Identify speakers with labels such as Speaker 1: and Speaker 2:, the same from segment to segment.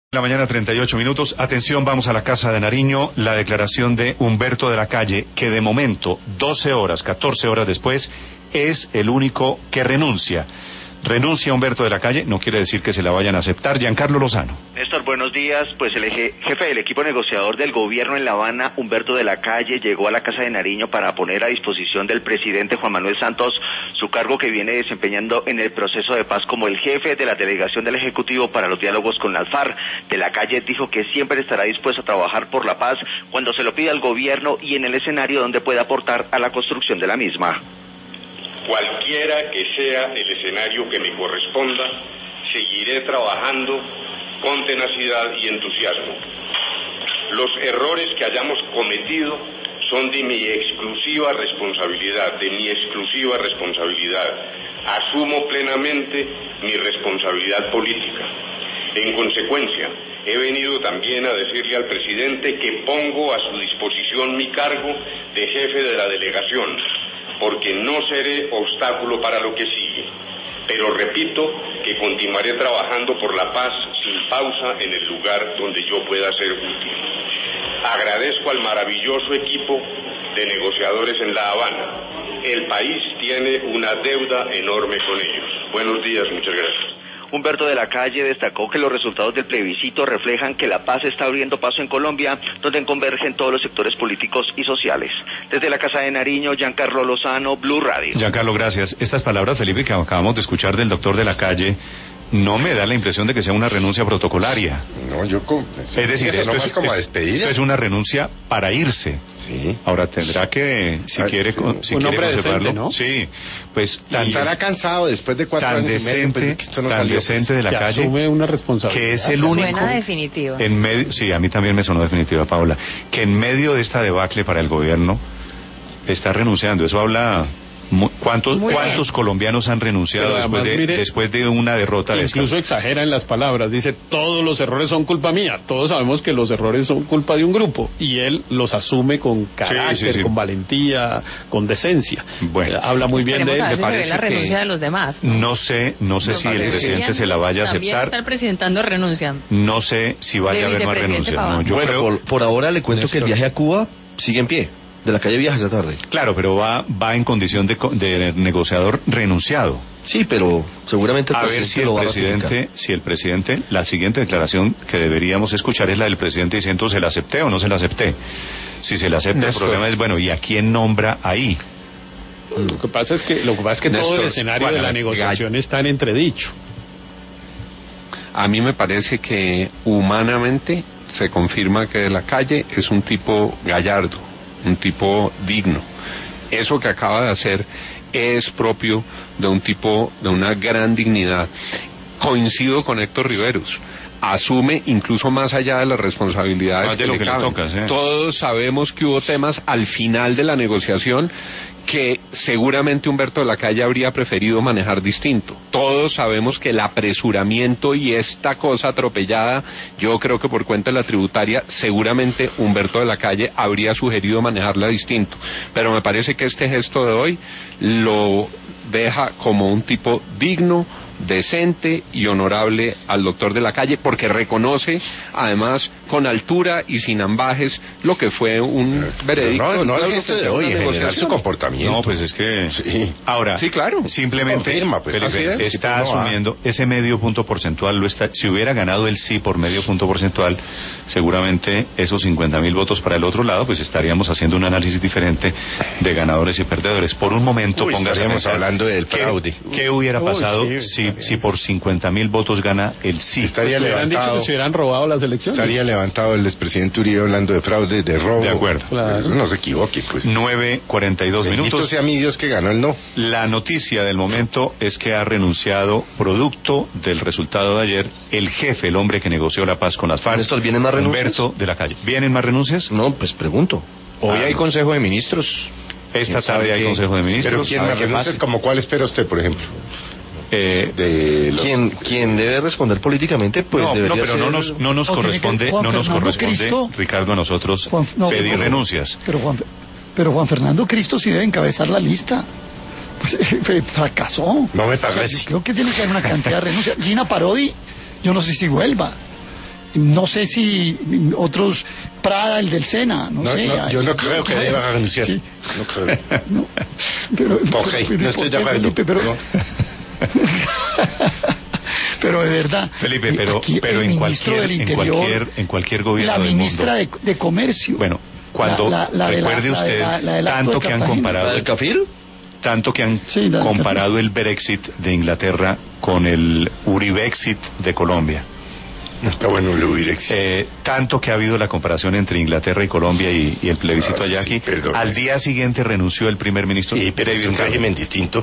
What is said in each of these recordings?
Speaker 1: La mañana 38 minutos. Atención, vamos a la Casa de Nariño. La declaración de Humberto de la Calle, que de momento, 12 horas, 14 horas después, es el único que renuncia. Renuncia Humberto de la Calle, no quiere decir que se la vayan a aceptar. Giancarlo Lozano.
Speaker 2: Néstor, buenos días. Pues el jefe del equipo negociador del gobierno en La Habana, Humberto de la Calle, llegó a la Casa de Nariño para poner a disposición del presidente Juan Manuel Santos su cargo que viene desempeñando en el proceso de paz como el jefe de la delegación del Ejecutivo para los diálogos con las FARC. De la Calle dijo que siempre estará dispuesto a trabajar por la paz cuando se lo pida al gobierno y en el escenario donde pueda aportar a la construcción de la misma.
Speaker 3: Cualquiera que sea el escenario que me corresponda, seguiré trabajando con tenacidad y entusiasmo. Los errores que hayamos cometido son de mi exclusiva responsabilidad, Asumo plenamente mi responsabilidad política. En consecuencia, he venido también a decirle al presidente que pongo a su disposición mi cargo de jefe de la delegación, porque no seré obstáculo para lo que sigue. Pero repito que continuaré trabajando por la paz sin pausa en el lugar donde yo pueda ser útil. Agradezco al maravilloso equipo de negociadores en La Habana. El país tiene una deuda enorme con ellos. Buenos días, muchas gracias.
Speaker 2: Humberto de la Calle destacó que los resultados del plebiscito reflejan que la paz está abriendo paso en Colombia, donde convergen todos los sectores políticos y sociales. Desde la Casa de Nariño, Giancarlo Lozano, Blue Radio.
Speaker 1: Giancarlo, gracias. Estas palabras, Felipe, que acabamos de escuchar del doctor de la Calle, no me da la impresión de que sea una renuncia protocolaria.
Speaker 4: No,
Speaker 1: es decir, esto es como despedida. Esto es una renuncia para irse.
Speaker 4: Sí.
Speaker 1: Ahora tendrá que, si quiere conservarlo, ¿no? Sí, pues
Speaker 4: estará cansado después de 4 años y medio, pues, que esto no
Speaker 1: tan
Speaker 4: salió,
Speaker 1: decente de la Calle,
Speaker 5: asume una responsabilidad.
Speaker 1: Que es el único.
Speaker 6: Suena definitiva.
Speaker 1: En medio, sí, a mí también me sonó definitiva, Paula, que en medio de esta debacle para el gobierno está renunciando. Eso habla. ¿Cuántos colombianos han renunciado después de una derrota de esta?
Speaker 5: Incluso exagera en las palabras, dice todos los errores son culpa mía. Todos sabemos que los errores son culpa de un grupo y él los asume con carácter, con valentía, con decencia.
Speaker 1: Bueno,
Speaker 5: habla muy bien de él.
Speaker 6: Me parece la renuncia de los demás.
Speaker 1: No sé si el presidente se la vaya a aceptar.
Speaker 6: También está el presidente renuncia.
Speaker 1: No sé si vaya a haber más renuncias. No, yo creo...
Speaker 7: por ahora le cuento que el viaje a Cuba sigue en pie. De la Calle viaja esta tarde.
Speaker 1: Claro, pero va en condición de negociador renunciado.
Speaker 7: Sí, pero seguramente
Speaker 1: a ver si el presidente, la siguiente declaración que deberíamos escuchar es la del presidente diciendo se la acepté o no se la acepté. Si se la acepta, el problema es, bueno, ¿y a quién nombra ahí?
Speaker 5: Lo que pasa es que todo el escenario de la negociación está en entredicho.
Speaker 8: A mí me parece que humanamente se confirma que de la Calle es un tipo gallardo, un tipo digno. Eso que acaba de hacer es propio de un tipo de una gran dignidad. Coincido con Héctor Riveros. Asume incluso más allá de las responsabilidades que le caben. Todos sabemos que hubo temas al final de la negociación que seguramente Humberto de la Calle habría preferido manejar distinto. Todos sabemos que el apresuramiento y esta cosa atropellada, yo creo que por cuenta de la tributaria, seguramente Humberto de la Calle habría sugerido manejarla distinto. Pero me parece que este gesto de hoy lo deja como un tipo digno, decente y honorable al doctor de la Calle, porque reconoce además con altura y sin ambajes lo que fue un veredicto.
Speaker 4: No el gesto de hoy, en general su comportamiento.
Speaker 1: No, pues es que
Speaker 4: sí.
Speaker 1: Ahora,
Speaker 8: sí, claro,
Speaker 1: simplemente
Speaker 4: confirma, pues,
Speaker 1: Felipe, está asumiendo ese medio punto porcentual. Si hubiera ganado el sí por medio punto porcentual, seguramente esos 50.000 votos para el otro lado, pues estaríamos haciendo un análisis diferente de ganadores y perdedores. Por un momento,
Speaker 4: estaríamos hablando del fraude.
Speaker 1: ¿Qué hubiera pasado si por 50.000 votos gana el sí?
Speaker 4: Estaría levantado.
Speaker 5: Dicho que se hubieran robado las elecciones.
Speaker 4: Estaría levantado el expresidente Uribe hablando de fraude, de robo.
Speaker 1: De acuerdo.
Speaker 4: Claro. No se equivoque, pues.
Speaker 1: 9:42 minutos.
Speaker 4: Sea mi Dios que ganó el no.
Speaker 1: La noticia del momento es que ha renunciado, producto del resultado de ayer, el jefe, el hombre que negoció la paz con las FARC.
Speaker 7: ¿Néstor, vienen más renuncias?
Speaker 1: Humberto de la Calle. ¿Vienen más renuncias?
Speaker 7: No, pues pregunto.
Speaker 4: Hoy hay Consejo de Ministros.
Speaker 1: Esta tarde hay Consejo de Ministros.
Speaker 4: Pero ¿quién más renuncias? ¿Como cuál espera usted, por ejemplo?
Speaker 7: Quien debe responder políticamente, pues debería ser...
Speaker 1: no nos corresponde, Ricardo, a nosotros pedir renuncias.
Speaker 9: Pero Juan Fernando Cristo sí debe encabezar la lista. Pues fracasó.
Speaker 4: No me parece.
Speaker 9: Yo creo que tiene que haber una cantidad de renuncias. Gina Parodi, yo no sé si vuelva. No sé si otros, Prada, el del Sena, no sé.
Speaker 4: Yo no creo que deba renunciar.
Speaker 9: Sí.
Speaker 4: No creo.
Speaker 9: No, pero
Speaker 4: No estoy de acuerdo.
Speaker 9: Felipe, pero...
Speaker 4: No.
Speaker 9: Pero de verdad,
Speaker 1: Felipe, pero
Speaker 9: el
Speaker 1: en
Speaker 9: ministro
Speaker 1: cualquier,
Speaker 9: del Interior,
Speaker 1: en cualquier gobierno
Speaker 9: la
Speaker 1: del
Speaker 9: ministra
Speaker 1: mundo.
Speaker 9: de Comercio.
Speaker 1: Bueno, cuando recuerde usted tanto que han comparado
Speaker 7: ¿La del Cafil?
Speaker 1: tanto que han
Speaker 9: Sí, la del
Speaker 1: comparado el Brexit de Inglaterra con el Uribexit de Colombia.
Speaker 4: Está bueno el Uribexit.
Speaker 1: Tanto que ha habido la comparación entre Inglaterra y Colombia y el plebiscito allá aquí.
Speaker 4: Perdón.
Speaker 1: Al día siguiente renunció el primer ministro.
Speaker 4: Sí, pero es
Speaker 1: David
Speaker 4: un
Speaker 1: Cameron.
Speaker 4: régimen distinto.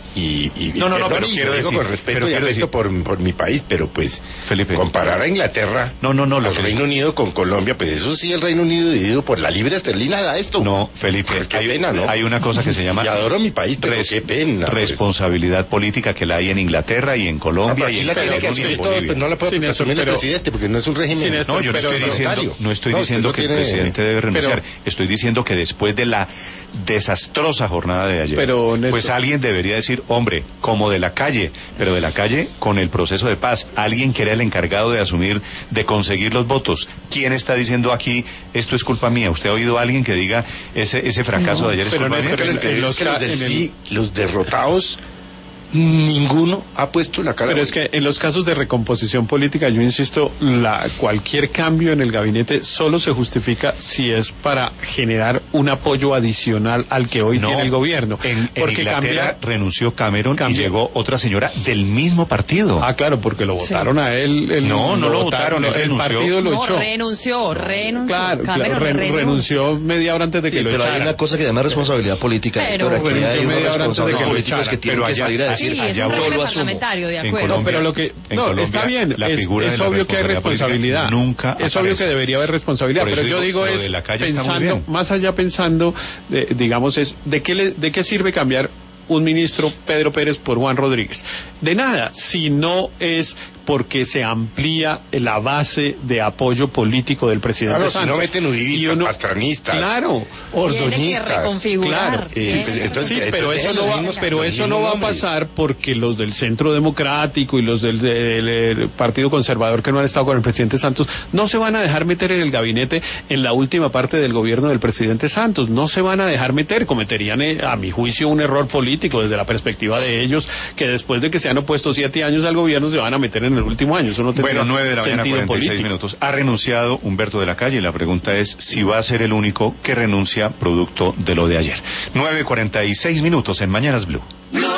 Speaker 1: No, pero quiero
Speaker 4: digo
Speaker 1: decir,
Speaker 4: con respeto
Speaker 1: pero
Speaker 4: y
Speaker 1: quiero
Speaker 4: afecto
Speaker 1: decir-
Speaker 4: por mi país, pero pues
Speaker 1: Felipe.
Speaker 4: comparar a Inglaterra
Speaker 1: No,
Speaker 4: al
Speaker 1: lo que-
Speaker 4: Reino Unido con Colombia, pues eso sí, el Reino Unido dividido por la libra esterlina da esto.
Speaker 1: No, Felipe,
Speaker 4: Qué pena, ¿no?
Speaker 1: hay una cosa que se llama
Speaker 4: Y adoro mi país, pero qué pena. pues.
Speaker 1: responsabilidad política que la hay en Inglaterra y en
Speaker 4: Ah,
Speaker 1: Colombia
Speaker 4: pero
Speaker 1: y
Speaker 4: aquí
Speaker 1: en
Speaker 4: la tiene que
Speaker 1: Camerún y
Speaker 4: asumir
Speaker 1: en
Speaker 4: todo,
Speaker 1: Bolivia.
Speaker 4: pues no la puede
Speaker 5: Sin eso,
Speaker 4: asumir el
Speaker 5: pero-
Speaker 4: presidente, porque no es un régimen.
Speaker 5: Sin eso,
Speaker 1: No, yo no
Speaker 5: pero-
Speaker 1: estoy diciendo
Speaker 4: usted
Speaker 1: que
Speaker 4: no
Speaker 1: el
Speaker 4: tiene-
Speaker 1: presidente debe renunciar.
Speaker 5: pero-
Speaker 1: Estoy diciendo que después de la desastrosa jornada de ayer,
Speaker 5: Pero, Néstor-
Speaker 1: pues alguien debería decir, hombre, como de la calle, pero de la calle con el proceso de paz. Alguien que era el encargado de asumir, de conseguir los votos. ¿Quién está diciendo aquí, esto es culpa mía? ¿Usted ha oído a alguien que diga, ese fracaso de ayer es
Speaker 5: pero
Speaker 1: culpa
Speaker 5: Néstor,
Speaker 1: mía?
Speaker 4: Los derrotados, ninguno ha puesto la cara.
Speaker 5: Pero es que en los casos de recomposición política, yo insisto, cualquier cambio en el gabinete solo se justifica si es para generar un apoyo adicional al que hoy
Speaker 1: No,
Speaker 5: tiene el gobierno.
Speaker 1: En
Speaker 5: Porque
Speaker 1: Inglaterra renunció Cameron y
Speaker 5: cambia-
Speaker 1: llegó otra señora del mismo partido.
Speaker 5: Ah, claro, porque lo
Speaker 6: Sí.
Speaker 5: votaron a él.
Speaker 1: No lo votaron, él
Speaker 5: el
Speaker 1: renunció.
Speaker 5: partido lo
Speaker 6: No,
Speaker 5: echó.
Speaker 6: renunció.
Speaker 5: Claro,
Speaker 6: Cameron
Speaker 5: renunció media hora antes de que
Speaker 7: Sí,
Speaker 5: lo
Speaker 7: pero hay
Speaker 5: echaran.
Speaker 7: una cosa que se llama responsabilidad política.
Speaker 6: Pero-
Speaker 7: Héctor, aquí
Speaker 5: Renunció
Speaker 7: hay unos
Speaker 5: media hora antes de que
Speaker 7: responsables
Speaker 5: lo
Speaker 7: políticos
Speaker 5: echaran.
Speaker 7: que tienen
Speaker 1: Pero
Speaker 7: que
Speaker 1: allá-
Speaker 7: salir a
Speaker 6: Sí,
Speaker 7: decir,
Speaker 6: es
Speaker 1: allá
Speaker 6: un
Speaker 1: yo
Speaker 6: régimen
Speaker 7: lo asumo.
Speaker 6: parlamentario, de
Speaker 1: En
Speaker 6: acuerdo.
Speaker 1: Colombia-
Speaker 5: Pero lo que
Speaker 1: en
Speaker 5: no
Speaker 1: Colombia,
Speaker 5: está bien,
Speaker 1: la figura
Speaker 5: es
Speaker 1: de la
Speaker 5: obvio que hay
Speaker 1: responsabilidad
Speaker 5: responsabilidad.
Speaker 1: nunca
Speaker 5: Es obvio que
Speaker 1: aparece.
Speaker 5: debería haber responsabilidad,
Speaker 1: Por eso
Speaker 5: pero yo
Speaker 1: digo,
Speaker 5: digo
Speaker 1: lo de
Speaker 5: es
Speaker 1: la calle está muy
Speaker 5: pensando
Speaker 1: bien.
Speaker 5: más allá pensando digamos es de qué sirve cambiar un ministro Pedro Pérez por Juan Rodríguez. De nada, si no es porque se amplía la base de apoyo político del presidente
Speaker 4: Claro, si
Speaker 5: Santos.
Speaker 4: no meten uribistas,
Speaker 5: Y uno-
Speaker 4: pastranistas,
Speaker 5: Claro.
Speaker 6: Tiene que reconfigurar.
Speaker 5: Claro,
Speaker 6: Tiene que
Speaker 4: entonces-
Speaker 5: sí,
Speaker 6: reconfigurar.
Speaker 5: pero eso no va,
Speaker 4: mismos-
Speaker 5: pero
Speaker 4: los
Speaker 5: eso no
Speaker 4: mismos
Speaker 5: va a
Speaker 4: nombres.
Speaker 5: pasar porque los del Centro Democrático y los del Partido Conservador que no han estado con el presidente Santos no se van a dejar meter en el gabinete en la última parte del gobierno del presidente Santos. No se van a dejar meter. Cometerían, a mi juicio, un error político desde la perspectiva de ellos, que después de que se han opuesto 7 años al gobierno se van a meter en el último año. Eso no tendría
Speaker 1: Bueno, 9 de la mañana,
Speaker 5: sentido
Speaker 1: 46
Speaker 5: político.
Speaker 1: minutos. Ha renunciado Humberto de la Calle y la pregunta es si va a ser el único que renuncia producto de lo de ayer. 9:46 minutos en Mañanas Blue.